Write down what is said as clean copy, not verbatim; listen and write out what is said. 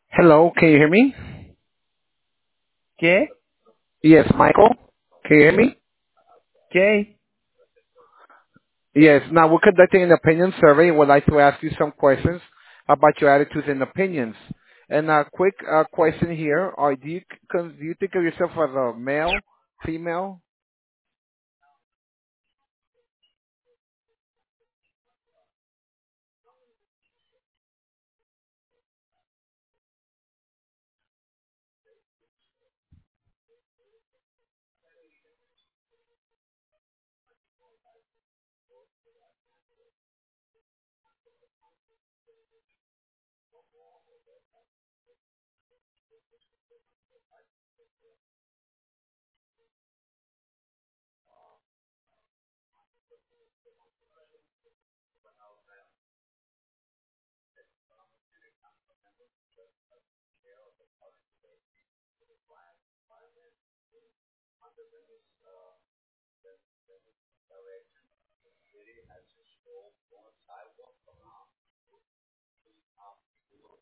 Hello, can you hear me? ¿Qué? Yes, Michael. Can you hear me? ¿Qué? Yes. Now we're conducting an opinion survey. We'd like to ask you some questions about your attitudes and opinions. And a quick question here: do you think of yourself as a male, female?